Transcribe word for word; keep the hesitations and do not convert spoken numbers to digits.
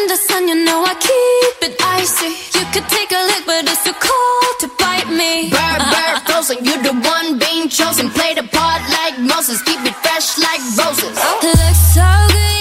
the sun, you know I keep it icy. You could take a lick, but it's too cold to bite me. Bird, bird, frozen, you the one being chosen. Play the part like Moses, keep it fresh like roses. Looks so good.